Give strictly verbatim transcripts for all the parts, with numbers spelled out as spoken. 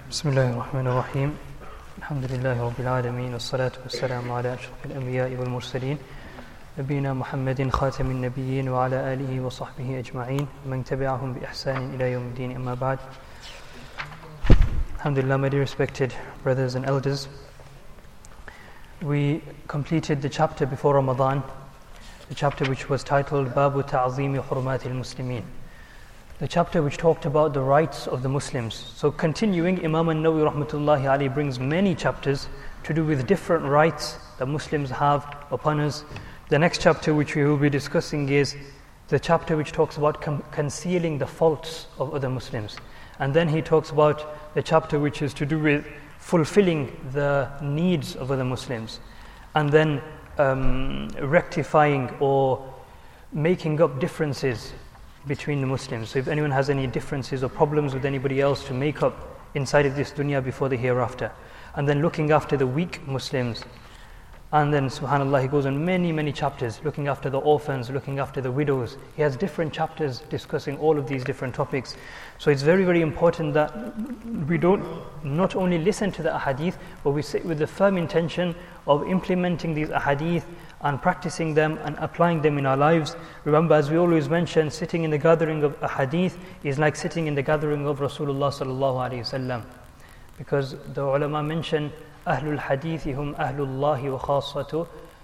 بسم الله الرحمن الرحيم الحمد لله رب العالمين والصلاة والسلام على أشرف الأنبياء والمرسلين نبينا محمد خاتم النبيين وعلى آله وصحبه أجمعين من تبعهم بإحسان إلى يوم الدين أما بعد. Alhamdulillah, my dear respected brothers and elders, we completed the chapter before Ramadan, the chapter which was titled Babu Ta'zimi Hurumatil Muslimin, the chapter which talked about the rights of the Muslims. So continuing, Imam an-Nawawi rahmatullahi alayhi brings many chapters to do with different rights that Muslims have upon us. The next chapter which we will be discussing is the chapter which talks about com- concealing the faults of other Muslims. And then he talks about the chapter which is to do with fulfilling the needs of other Muslims. And then um, rectifying or making up differences between the Muslims. So if anyone has any differences or problems with anybody else, to make up inside of this dunya before the hereafter. And then looking after the weak Muslims. And then subhanAllah, he goes on many many chapters looking after the orphans, looking after the widows. He has different chapters discussing all of these different topics. So it's very very important that we don't not only listen to the ahadith, but we sit with the firm intention of implementing these ahadith and practicing them and applying them in our lives. Remember, as we always mention, sitting in the gathering of ahadith is like sitting in the gathering of Rasulullah sallallahu alaihi wasallam, because the ulama mention Ahlul Hadithi hum Ahlullahi wa khasatu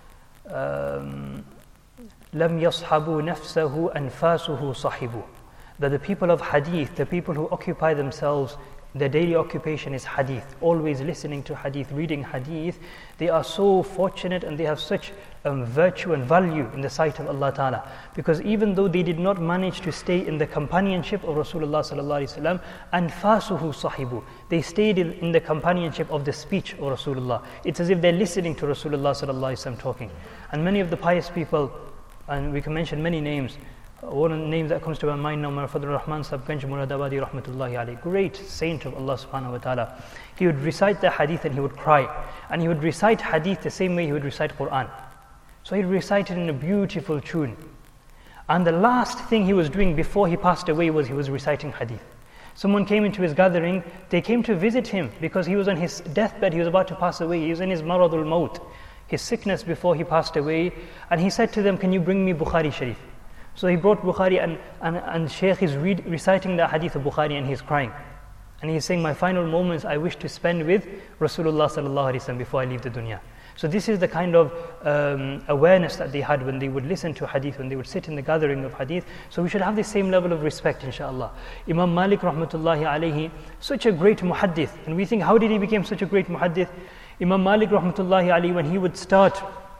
Lam yashabu nafsahu anfasuhu sahibu. That the people of Hadith, the people who occupy themselves, their daily occupation is Hadith, always listening to Hadith, reading Hadith, they are so fortunate and they have such um, virtue and value in the sight of Allah Ta'ala. Because even though they did not manage to stay in the companionship of Rasulullah Sallallahu Alaihi Wasallam, anfasuhu sahibu, they stayed in, in the companionship of the speech of Rasulullah. It's as if they're listening to Rasulullah Sallallahu Alaihi Wasallam talking. And many of the pious people, and we can mention many names, one of the names that comes to my mind now, Fadlur Rahman Sahib Ganj Muradabadi rahmatullahi alayhi, great saint of Allah subhanahu wa ta'ala. He would recite the hadith and he would cry. And he would recite hadith the same way he would recite Quran. So he'd recite it in a beautiful tune. And the last thing he was doing before he passed away was he was reciting hadith. Someone came into his gathering, they came to visit him because he was on his deathbed, he was about to pass away, he was in his maradul maut, his sickness before he passed away. And he said to them, can you bring me Bukhari Sharif? So he brought Bukhari, and, and, and Shaykh is read, reciting the hadith of Bukhari and he's crying. And he's saying, my final moments I wish to spend with Rasulullah sallallahu alaihi wasallam before I leave the dunya. So this is the kind of um, awareness that they had when they would listen to hadith, when they would sit in the gathering of hadith. So we should have the same level of respect, inshallah. Imam Malik rahmatullahi alayhi, such a great muhaddith. And we think, how did he become such a great muhaddith? Imam Malik rahmatullahi alayhi, when he would start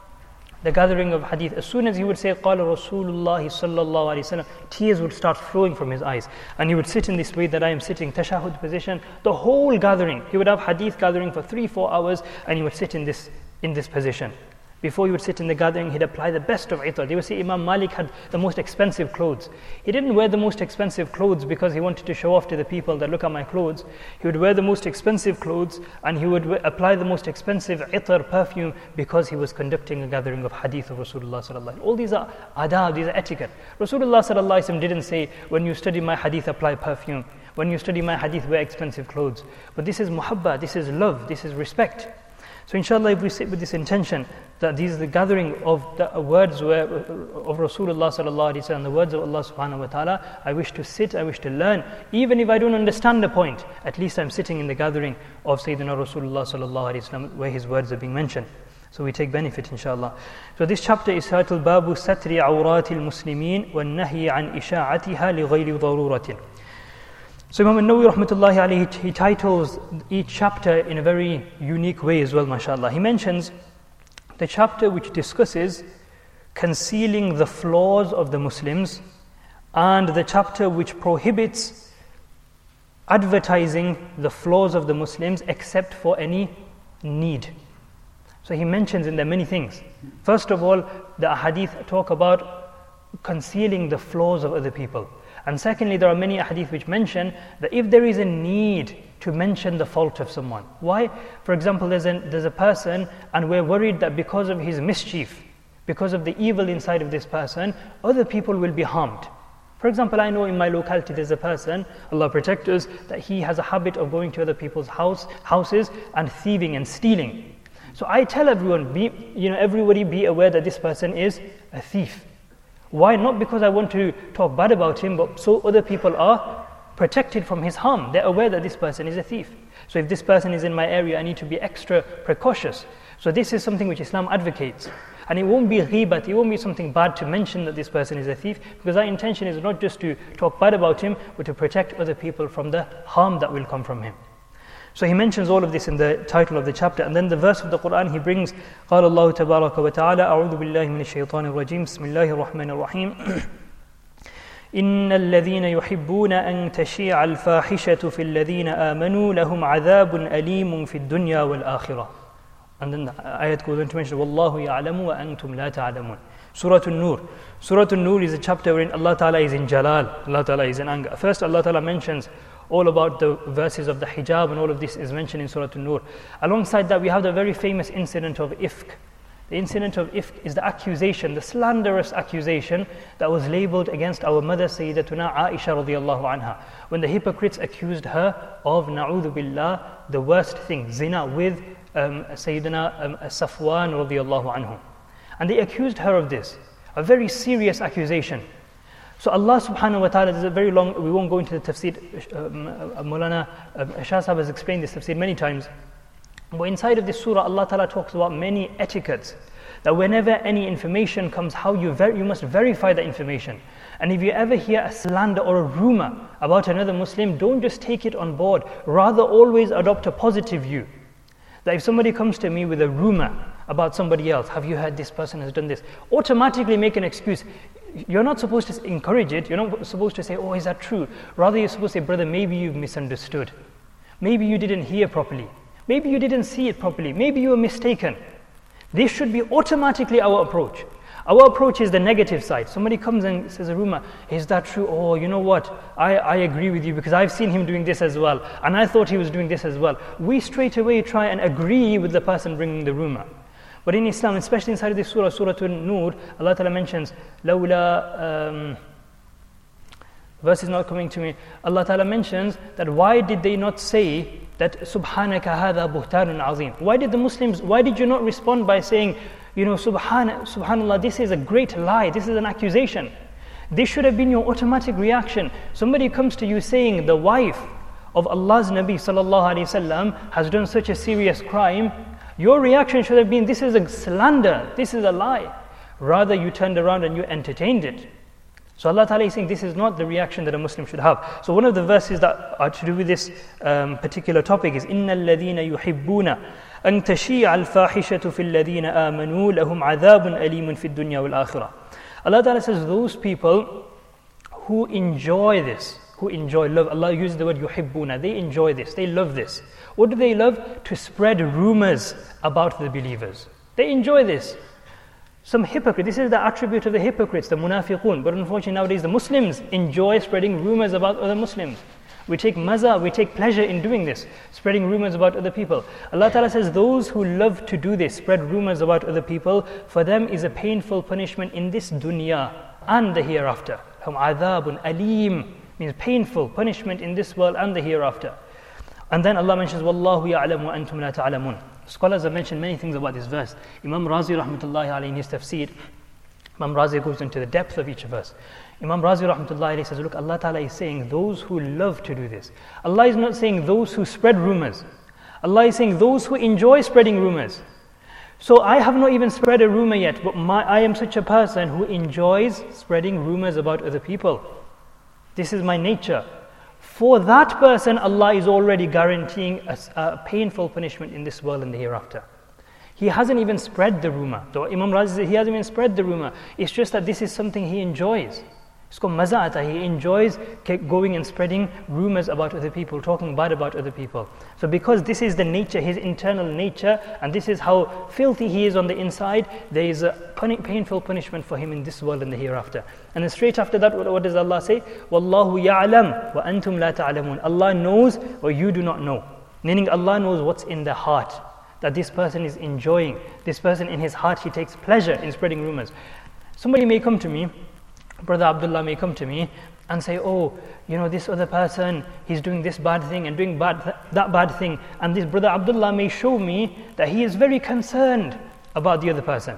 the gathering of hadith, as soon as he would say Qala Rasulullah sallallahu alaihi wasallam, tears would start flowing from his eyes, and he would sit in this way that I am sitting, tashahhud position, the whole gathering. He would have hadith gathering for three four hours, and he would sit in this in this position. Before he would sit in the gathering, he'd apply the best of itar. They would say Imam Malik had the most expensive clothes. He didn't wear the most expensive clothes because he wanted to show off to the people that look at my clothes. He would wear the most expensive clothes and he would w- apply the most expensive itar, perfume, because he was conducting a gathering of hadith of Rasulullah sallallahu alaihi wasallam. All these are adab, these are etiquette. Rasulullah sallallahu alaihi wasallam didn't say, when you study my hadith, apply perfume. When you study my hadith, wear expensive clothes. But this is muhabba, this is love, this is respect. So inshallah, if we sit with this intention that these are the gathering of the words where, of Rasulullah sallallahu alaihi wasallam, the words of Allah subhanahu wa ta'ala, I wish to sit, I wish to learn. Even if I don't understand the point, at least I'm sitting in the gathering of Sayyidina Rasulullah sallallahu alaihi wasallam where his words are being mentioned. So we take benefit, inshallah. So this chapter is titled Babu Satri Awratil Muslimin wa Nahyi an Isha'atiha li ghayri daruratin. So Imam an-Nawawi rahmatullahi alayhi, he titles each chapter in a very unique way as well, mashallah. He mentions the chapter which discusses concealing the flaws of the Muslims, and the chapter which prohibits advertising the flaws of the Muslims except for any need. So he mentions in there many things. First of all, the ahadith talk about concealing the flaws of other people. And secondly, there are many hadith which mention that if there is a need to mention the fault of someone. Why? For example, there's a, there's a person and we're worried that because of his mischief, because of the evil inside of this person, other people will be harmed. For For example, I know in my locality there's a person, Allah protect us, that he has a habit of going to other people's house, houses and thieving and stealing. So I tell everyone, be, you know, everybody be aware that this person is a thief. Why? Not because I want to talk bad about him, but so other people are protected from his harm. They're aware that this person is a thief. So if this person is in my area, I need to be extra precautious. So this is something which Islam advocates. And it won't be ghibat, it won't be something bad to mention that this person is a thief, because our intention is not just to talk bad about him, but to protect other people from the harm that will come from him. So he mentions all of this in the title of the chapter. And then the verse of the Quran he brings, قال الله تبارك وتعالى أعوذ بالله من الشيطان الرجيم بسم الله الرحمن الرحيم إن الذين يحبون أن تشيع الفاحشة في الذين آمنوا لهم عذاب أليم في الدنيا والآخرة. And then the ayat goes on to mention وَاللَّهُ يَعْلَمُ وَأَنْتُمْ لَا تَعْلَمُونَ. Surah An-Nur. Surah An-Nur is a chapter wherein Allah Ta'ala is in Jalal, Allah Ta'ala is in anger. First Allah Ta'ala mentions all about the verses of the hijab, and all of this is mentioned in Surah An-Nur. Alongside that we have the very famous incident of Ifk. The incident of Ifk is the accusation, the slanderous accusation that was labeled against our mother Sayyidatuna Aisha radiallahu anha, when the hypocrites accused her of, na'udhu billah, the worst thing, zina, with um, Sayyidina um, Safwan radiallahu anhu. And they accused her of this, a very serious accusation. So Allah subhanahu wa ta'ala, this is a very long, we won't go into the tafsir, um, uh, Maulana uh, Shah Sahib has explained this tafsir many times. But inside of this surah, Allah Ta'ala talks about many etiquettes, that whenever any information comes, how you ver- you must verify the information. And if you ever hear a slander or a rumor about another Muslim, don't just take it on board, rather always adopt a positive view. That if somebody comes to me with a rumor about somebody else, have you heard this person has done this? Automatically make an excuse. You're not supposed to encourage it, you're not supposed to say, oh, is that true? Rather you're supposed to say, brother, maybe you've misunderstood. Maybe you didn't hear properly. Maybe you didn't see it properly. Maybe you were mistaken. This should be automatically our approach. Our approach is the negative side. Somebody comes and says a rumor, is that true? Oh, you know what? I, I agree with you because I've seen him doing this as well. And I thought he was doing this as well. We straight away try and agree with the person bringing the rumor. But in Islam, especially inside of this surah, Surah An-Nur, Allah Ta'ala mentions, لَوْلَا um, verse is not coming to me. Allah Ta'ala mentions that why did they not say that Subhanaka hadha buhtanun azim? Why did the Muslims, why did you not respond by saying, you know, Subhan, Subhanallah, this is a great lie, this is an accusation. This should have been your automatic reaction. Somebody comes to you saying the wife of Allah's Nabi sallallahu alayhi wasallam has done such a serious crime. Your reaction should have been, this is a slander, this is a lie. Rather you turned around and you entertained it. So Allah Ta'ala is saying this is not the reaction that a Muslim should have. So one of the verses that are to do with this um, particular topic is إِنَّ الَّذِينَ يُحِبُّونَ أَن تَشِيعَ الْفَاحِشَةُ فِي الَّذِينَ آمَنُوا لَهُمْ عَذَابٌ أَلِيمٌ فِي الدُّنْيَا وَالْآخِرَةِ. Allah Ta'ala says those people who enjoy this, who enjoy love, Allah uses the word yuhibbuna, they enjoy this, they love this. What do they love? To spread rumors about the believers. They enjoy this. Some hypocrite, this is the attribute of the hypocrites, the munafiqun. But unfortunately nowadays the Muslims enjoy spreading rumors about other Muslims. We take maza, we take pleasure in doing this, spreading rumors about other people. Allah Ta'ala says those who love to do this, spread rumors about other people, for them is a painful punishment in this dunya and the hereafter. Hum adhabun alim, means painful punishment in this world and the hereafter. And then Allah mentions, Wallahu ya'lam wa antum la ta'lamun. Scholars have mentioned many things about this verse. Imam Razi rahmatullahi alayhi in his tafsir, Imam Razi goes into the depth of each verse. Imam Razi rahmatullahi alayhi says, look, Allah Ta'ala is saying those who love to do this. Allah is not saying those who spread rumors. Allah is saying those who enjoy spreading rumors. So I have not even spread a rumor yet, but my, I am such a person who enjoys spreading rumors about other people. This is my nature. For that person, Allah is already guaranteeing a, a painful punishment in this world and the hereafter. He hasn't even spread the rumor. So Imam Razi says he hasn't even spread the rumor. It's just that this is something he enjoys. It's called maza'ata. He enjoys going and spreading rumors about other people, talking bad about other people. So because this is the nature, his internal nature, and this is how filthy he is on the inside, there is a painful punishment for him in this world and the hereafter. And then straight after that, what does Allah say? Wallahu ya'lam wa antum la ta'lamun. Allah knows what you do not know. Meaning Allah knows what's in the heart, that this person is enjoying. This person in his heart, he takes pleasure in spreading rumors. Somebody may come to me, Brother Abdullah may come to me and say, oh, you know, this other person, he's doing this bad thing and doing bad th- that bad thing, and this brother Abdullah may show me that he is very concerned about the other person.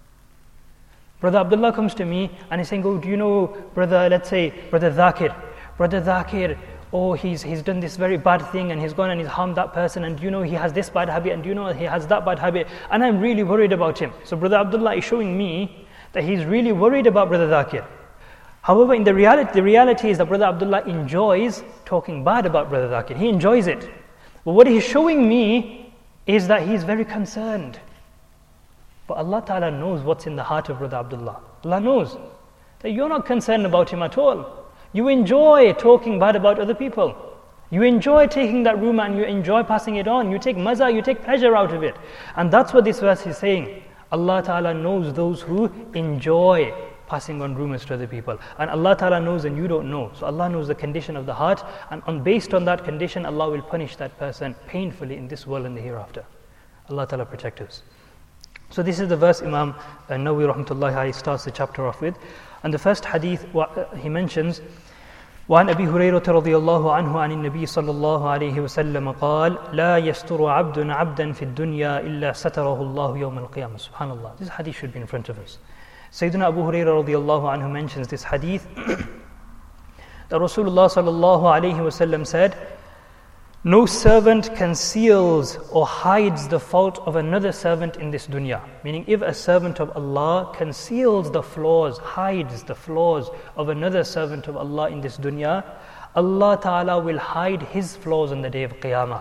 Brother Abdullah comes to me and he's saying, oh, do you know brother, let's say, brother Dhakir, brother Dhakir, oh, he's he's done this very bad thing and he's gone and he's harmed that person, and do you know he has this bad habit, and do you know he has that bad habit, and I'm really worried about him. So brother Abdullah is showing me that he's really worried about brother Dhakir. However, in the reality, the reality is that brother Abdullah enjoys talking bad about brother Dhakir. He enjoys it. But what he's showing me is that he's very concerned. But Allah Ta'ala knows what's in the heart of brother Abdullah. Allah knows that you're not concerned about him at all. You enjoy talking bad about other people. You enjoy taking that rumor and you enjoy passing it on. You take maza, you take pleasure out of it. And that's what this verse is saying. Allah Ta'ala knows those who enjoy passing on rumors to other people. And Allah Ta'ala knows and you don't know. So Allah knows the condition of the heart, and on, based on that condition, Allah will punish that person painfully in this world and the hereafter. Allah Ta'ala protect us. So this is the verse Imam Nawawi rahmatullahi alayhi starts the chapter off with. And the first hadith he mentions, وعن أبي هريرة رضي الله عنه عن النبي صلى الله عليه وسلم قال لا يستر عبد عبدا في الدنيا إلا ستره الله يوم القيامة. Subhanallah. This hadith should be in front of us. Sayyidina Abu Hurairah radiyallahu anhu mentions this hadith that Rasulullah sallallahu alayhi wasallam said, no servant conceals or hides the fault of another servant in this dunya. Meaning, if a servant of Allah conceals the flaws, hides the flaws of another servant of Allah in this dunya, Allah Ta'ala will hide his flaws on the day of Qiyamah.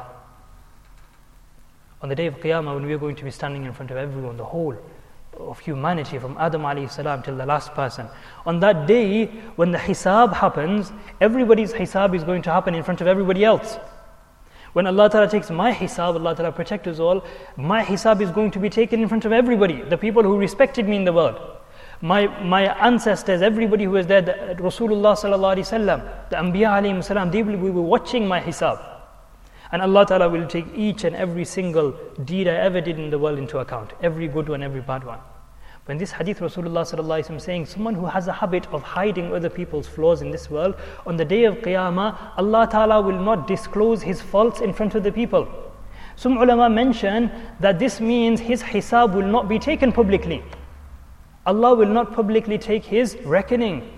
On the day of Qiyamah, when we are going to be standing in front of everyone, the whole of humanity, from Adam alayhi salam till the last person. On that day, when the hisab happens, everybody's hisab is going to happen in front of everybody else. When Allah Ta'ala takes my hisab, Allah Ta'ala protect us all, my hisab is going to be taken in front of everybody, the people who respected me in the world. My my ancestors, everybody who was there, the, Rasulullah sallallahu alayhi wasallam, the Anbiya alayhi salam, they will be watching my hisab. And Allah Ta'ala will take each and every single deed I ever did in the world into account. Every good one, every bad one. But in this hadith, Rasulullah sallallahu alaihi wasallam saying, someone who has a habit of hiding other people's flaws in this world, on the day of Qiyamah, Allah Ta'ala will not disclose his faults in front of the people. Some ulama mention that this means his hisab will not be taken publicly. Allah will not publicly take his reckoning.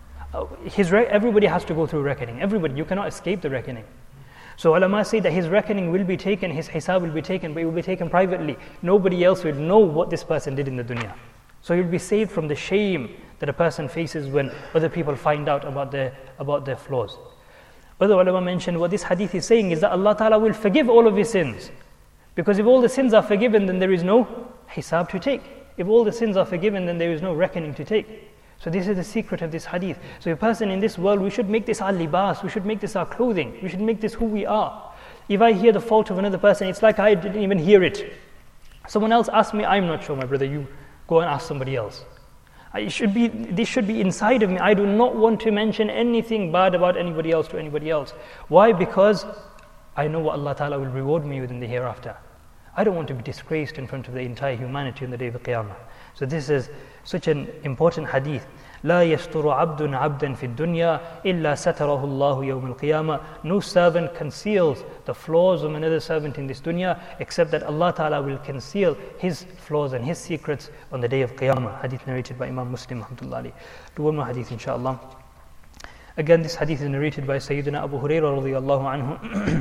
His re- everybody has to go through reckoning. Everybody, you cannot escape the reckoning. So ulama say that his reckoning will be taken, his hisab will be taken, but it will be taken privately. Nobody else will know what this person did in the dunya. So he'll be saved from the shame that a person faces when other people find out about their about their flaws. Other ulama mentioned what this hadith is saying is that Allah Ta'ala will forgive all of his sins. Because if all the sins are forgiven, then there is no hisab to take. If all the sins are forgiven, then there is no reckoning to take. So this is the secret of this hadith. So a person in this world, we should make this our libas, we should make this our clothing, we should make this who we are. If I hear the fault of another person, it's like I didn't even hear it. Someone else asked me, I'm not sure, my brother, you go and ask somebody else. I should be, this should be inside of me. I do not want to mention anything bad about anybody else to anybody else. Why? Because I know what Allah Ta'ala will reward me with in the hereafter. I don't want to be disgraced in front of the entire humanity on the day of Qiyamah. So this is such an important hadith. لا يستر عبد عبدا في الدنيا إلا ستره الله يوم القيامة. No servant conceals the flaws of another servant in this dunya, except that Allah Ta'ala will conceal his flaws and his secrets on the day of Qiyamah. Hadith narrated by Imam Muslim rahmatullahi. Do one more hadith inshaAllah. Again, this hadith is narrated by Sayyidina Abu Hurairah radiyallahu anhu.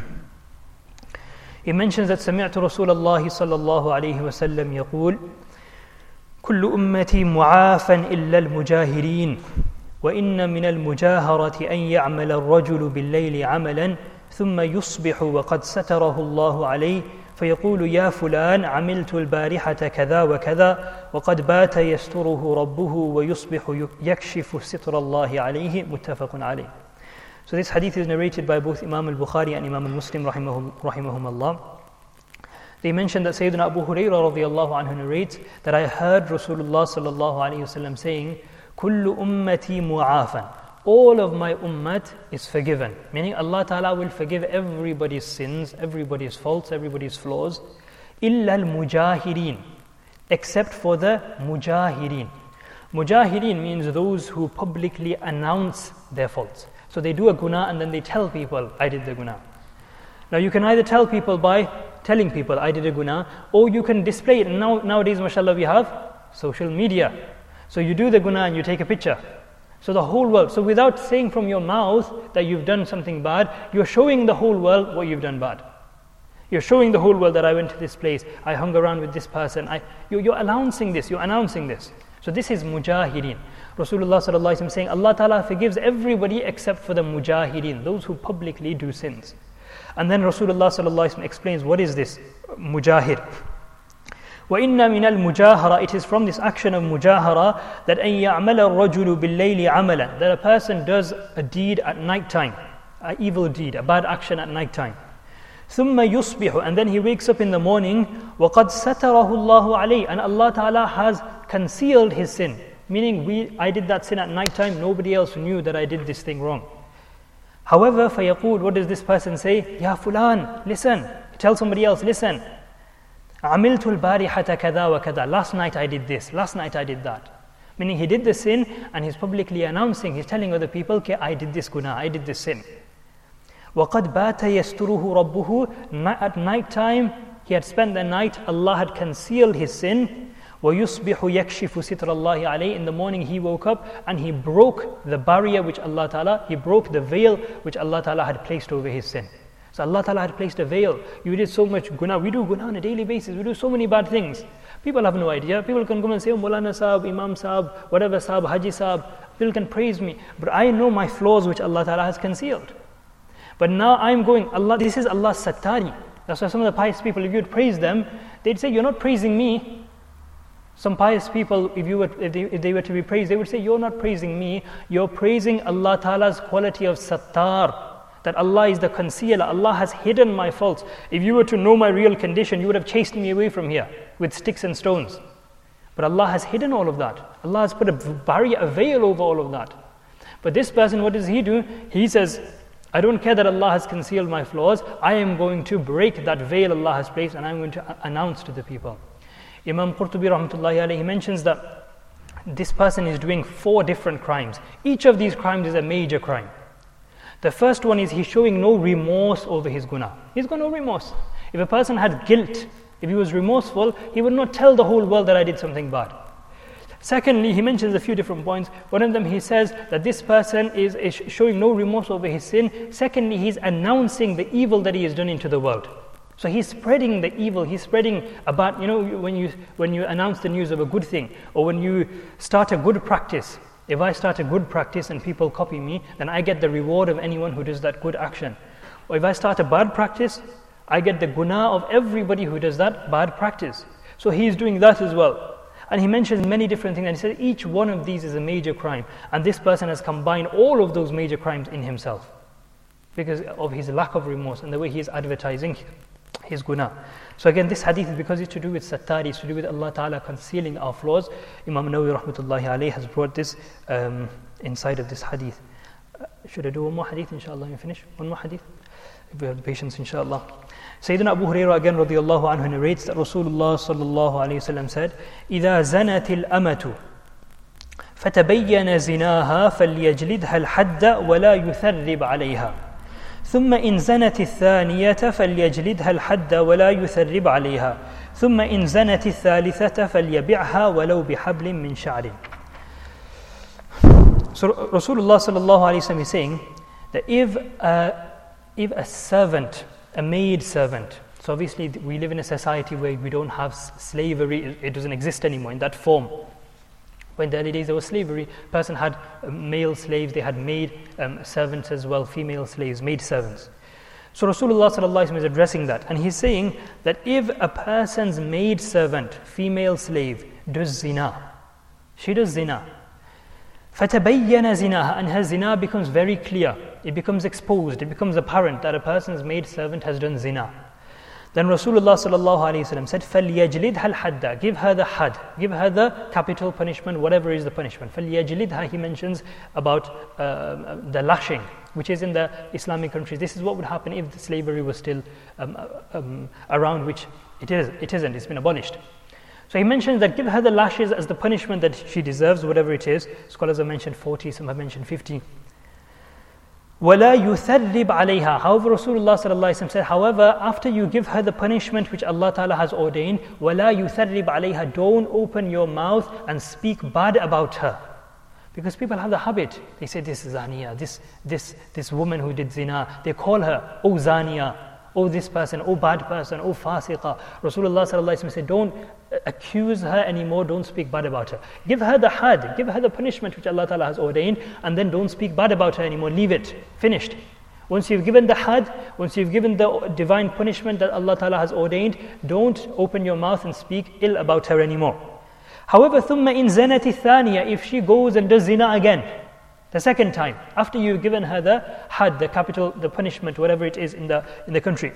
He mentions that سمعت رسول الله صلى الله عليه وسلم يقول كل أمتي معافى إلا المجاهرين وإن من المجاهرة أن يعمل الرجل بالليل عملا ثم يصبح وقد ستره الله عليه فيقول يا فلان عملت البارحة كذا وكذا وقد بات يستره ربه ويصبح يكشف ستر الله عليه متفق عليه. So this hadith is narrated by both Imam al-Bukhari and Imam al-Muslim rahimahum, rahimahum Allah. They mentioned that Sayyidina Abu Hurairah radiyallahu anhu narrates that I heard Rasulullah sallallahu alayhi wasallam saying, "Kullu ummati mu'afan." All of my ummat is forgiven. Meaning Allah Ta'ala will forgive everybody's sins, everybody's faults, everybody's flaws. Illa al-mujahirin. Except for the mujahirin. Mujahideen means those who publicly announce their faults. So they do a guna and then they tell people, I did the guna. Now you can either tell people by telling people, I did a guna, or you can display it. And now, nowadays, mashallah, we have social media. So you do the guna and you take a picture. So the whole world, so without saying from your mouth that you've done something bad, you're showing the whole world what you've done bad. You're showing the whole world that I went to this place, I hung around with this person. I, you're, you're announcing this, you're announcing this. So this is mujahideen. Rasulullah sallallahu alaihi wasallam saying, Allah Ta'ala forgives everybody except for the mujahideen, those who publicly do sins. And then Rasulullah sallallahu alaihi wasallam explains, what is this mujahid? وَإِنَّ مِنَ الْمُجَاهَرَةِ It is from this action of mujahara that أَن يَعْمَلَ الرَّجُلُ بِاللَّيْلِ عَمَلًا that a person does a deed at night time, an evil deed, a bad action at night time. ثُمَّ يُصْبِحُ And then he wakes up in the morning, وَقَدْ سَتَرَهُ اللَّهُ عَلَيْهِ And Allah Ta'ala has concealed his sin. Meaning, we, I did that sin at night time, nobody else knew that I did this thing wrong. However, فَيَقُولُ What does this person say? Ya fulan, listen. Tell somebody else, listen. عَمِلْتُ الْبَارِحَةَ كَذَا وَكَذَا Last night I did this, last night I did that. Meaning he did the sin and he's publicly announcing, he's telling other people, okay, I did this guna, I did this sin. وَقَدْ بَاتَ يَسْتُرُهُ رَبُّهُ At night time, he had spent the night, Allah had concealed his sin. وَيُصْبِحُ يَكْشِفُ سِتْرَ اللَّهِ عَلَيْهِ In the morning he woke up and he broke the barrier which Allah Ta'ala, he broke the veil which Allah Ta'ala had placed over his sin. So Allah Ta'ala had placed a veil. You did so much guna. We do guna on a daily basis. We do so many bad things. People have no idea. People can come and say, oh, Maulana Sahab, Imam Sahab, whatever Sahab, Haji Sahab. People can praise me. But I know my flaws which Allah Ta'ala has concealed. But now I'm going, Allah, this is Allah's sattari. That's why some of the pious people, if you'd praise them, they'd say, you're not praising me. Some pious people, if, you were, if, they, if they were to be praised, they would say, you're not praising me. You're praising Allah Ta'ala's quality of sattar. That Allah is the concealer. Allah has hidden my faults. If you were to know my real condition, you would have chased me away from here with sticks and stones. But Allah has hidden all of that. Allah has put a barrier, a veil over all of that. But this person, what does he do? He says, I don't care that Allah has concealed my flaws. I am going to break that veil Allah has placed and I'm going to announce to the people. Imam Qurtubi rahmatullahi alayhi mentions that this person is doing four different crimes. Each of these crimes is a major crime. The first one is he's showing no remorse over his guna. He's got no remorse. If a person had guilt, if he was remorseful, he would not tell the whole world that I did something bad. Secondly, he mentions a few different points. One of them, he says that this person is, is showing no remorse over his sin. Secondly, he's announcing the evil that he has done into the world. So he's spreading the evil. He's spreading about, you know, when you when you announce the news of a good thing, or when you start a good practice. If I start a good practice and people copy me, then I get the reward of anyone who does that good action. Or if I start a bad practice, I get the guna of everybody who does that bad practice. So he's doing that as well. And he mentions many different things, and he says each one of these is a major crime. And this person has combined all of those major crimes in himself because of his lack of remorse and the way he is advertising his guna. So again, this hadith is because it's to do with sattari, it's to do with Allah Ta'ala concealing our flaws. Imam Nawawi rahmatullahi alayhi has brought this um, inside of this hadith. Uh, should I do one more hadith inshallah and finish? One more hadith? If we have patience inshallah. Sayyidina Abu Hurairah again radiallahu anhu narrates that Rasulullah sallallahu alayhi wa sallam said, إِذَا زَنَتِ الْأَمَةُ فَتَبَيَّنَ زِنَاهَا فَلْيَجْلِدْهَا الْحَدَّ وَلَا يُثَرِّبْ عَلَيْهَا ثم إن زنت الثانية فليجلدها الحد ولا يثرب عليها ثم إن زنت الثالثة فليبعها ولو بحبل من شعر. So Rasulullah sallallahu alaihi wasallam is saying that if a, if a servant, a maid servant, so obviously we live in a society where we don't have slavery, it doesn't exist anymore in that form. When in the early days there was slavery, a person had male slaves, they had maid um, servants as well, female slaves, maid servants. So Rasulullah sallallahu alaihi wasallam is addressing that, and he's saying that if a person's maid servant, female slave, does zina, she does zina, فَتَبَيَّنَ زِنَاهَا, and her zina becomes very clear, it becomes exposed, it becomes apparent that a person's maid servant has done zina. Then Rasulullah sallallahu alayhi wasallam said, فَلْيَجْلِدْهَا الْحَدَّ, give her the had, give her the capital punishment, whatever is the punishment. فَلْيَجْلِدْهَا, he mentions about uh, the lashing, which is in the Islamic countries. This is what would happen if the slavery was still um, um, around, which it is, it isn't, it's been abolished. So he mentions that give her the lashes as the punishment that she deserves, whatever it is. Scholars have mentioned forty, some have mentioned fifty. وَلَا يُثَرِّبْ عَلَيْهَا. However, Rasulullah sallallahu alaihi wasallam said, however, after you give her the punishment which Allah Ta'ala has ordained, وَلَا يُثَرِّبْ عَلَيْهَا. Don't open your mouth and speak bad about her. Because people have the habit. They say, this is Zaniya, this, this, this woman who did zina. They call her, oh Zaniya, oh this person, oh bad person, oh fasiqa. Rasulullah sallallahu alaihi wasallam said, don't accuse her anymore, don't speak bad about her. Give her the had, give her the punishment which Allah Ta'ala has ordained, and then don't speak bad about her anymore. Leave it. Finished. Once you've given the had, once you've given the divine punishment that Allah Ta'ala has ordained, don't open your mouth and speak ill about her anymore. However, ثُمَّ إِن زَنَتِ الثَّانِيَةِ. If she goes and does zina again, the second time, after you've given her the had, the capital, the punishment, whatever it is in the in the country,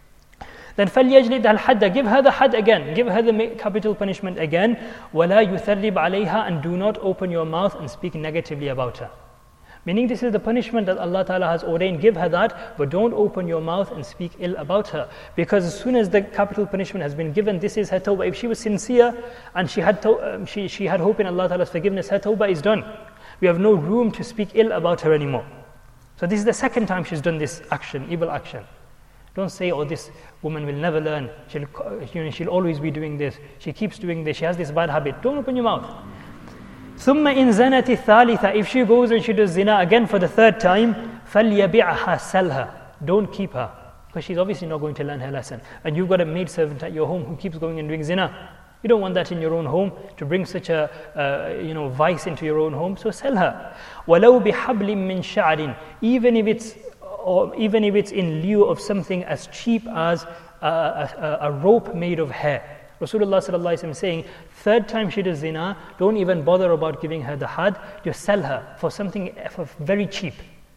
then فَلْيَجْلِدْهَا الْحَدَّ. Give her the had again, give her the capital punishment again. وَلَا يُثَرِّبْ عَلَيْهَا. And do not open your mouth and speak negatively about her. Meaning this is the punishment that Allah Ta'ala has ordained, give her that, but don't open your mouth and speak ill about her. Because as soon as the capital punishment has been given, this is her tawbah. If she was sincere and she had, to, um, she, she had hope in Allah Ta'ala's forgiveness, her tawbah is done. We have no room to speak ill about her anymore. So this is the second time she's done this action, evil action. Don't say, oh, this woman will never learn. She'll, you know, she'll always be doing this. She keeps doing this. She has this bad habit. Don't open your mouth. ثُمَّ إِن زَنَتِ الثَّالِثَةِ. If she goes and she does zina again for the third time, فَلْيَبِعْهَا. Sell her. Don't keep her. Because she's obviously not going to learn her lesson. And you've got a maidservant at your home who keeps going and doing zina. You don't want that in your own home, to bring such a uh, you know vice into your own home. So sell her. وَلَوْ بِحَبْلٍ مِّن شَعْرٍ. Even if it's or even if it's in lieu of something as cheap as a, a, a rope made of hair. Rasulullah sallallahu alaihi wasallam is saying, third time she does zina, don't even bother about giving her the had, just sell her for something for very cheap.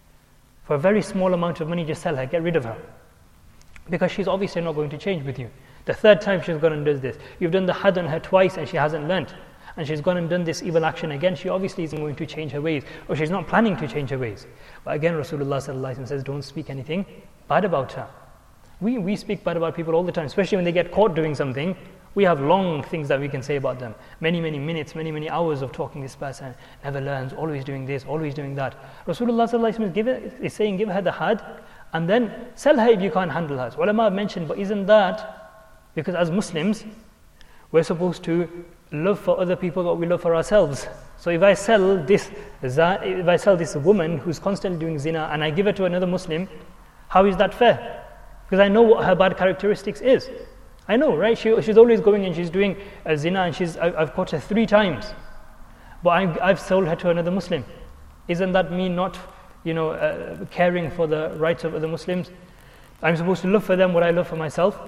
For a very small amount of money, just sell her, get rid of her. Because she's obviously not going to change with you. The third time she's gone and does this. You've done the had on her twice and she hasn't learnt. And she's gone and done this evil action again, she obviously isn't going to change her ways. Or she's not planning to change her ways. But again, Rasulullah sallallahu alaihi wasallam says, don't speak anything bad about her. We, we speak bad about people all the time, especially when they get caught doing something. We have long things that we can say about them. Many, many minutes, many, many hours of talking this person. Never learns, always doing this, always doing that. Rasulullah sallallahu alaihi wasallam give it, is saying, give her the had, and then sell her if you can't handle her. So ulama have mentioned, but isn't that, because as Muslims, we're supposed to love for other people what we love for ourselves. So if I sell this, if I sell this woman who's constantly doing zina and I give her to another Muslim, how is that fair? Because I know what her bad characteristics is. I know, right? She, she's always going and she's doing a zina and she's, I, I've caught her three times. But I, I've sold her to another Muslim. Isn't that me not, you know, uh, caring for the rights of other Muslims? I'm supposed to love for them what I love for myself.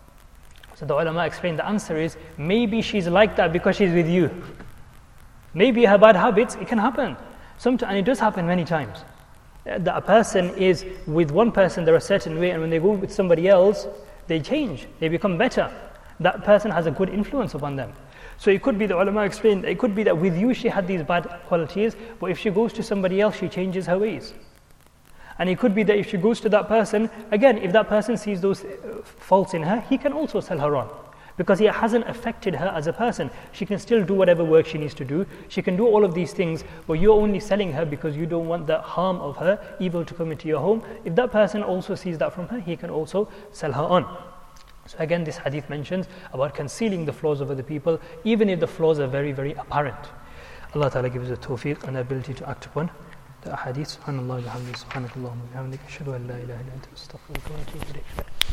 So the ulama explained the answer is, maybe she's like that because she's with you. Maybe her bad habits, it can happen. Sometimes, and it does happen many times. That a person is with one person, they're a certain way, and when they go with somebody else, they change, they become better. That person has a good influence upon them. So it could be, the ulama explained, it could be that with you she had these bad qualities, but if she goes to somebody else, she changes her ways. And it could be that if she goes to that person, again, if that person sees those faults in her, he can also sell her on. Because it hasn't affected her as a person. She can still do whatever work she needs to do. She can do all of these things, but you're only selling her because you don't want the harm of her, evil to come into your home. If that person also sees that from her, he can also sell her on. So again, this hadith mentions about concealing the flaws of other people, even if the flaws are very, very apparent. Allah Ta'ala gives us the tawfiq and the ability to act upon the hadith. Subhanallah wa bihamdihi, subhanakallahumma wa bihamdika, ashhadu an la ilaha illa anta, astaghfiruka wa atubu ilayk.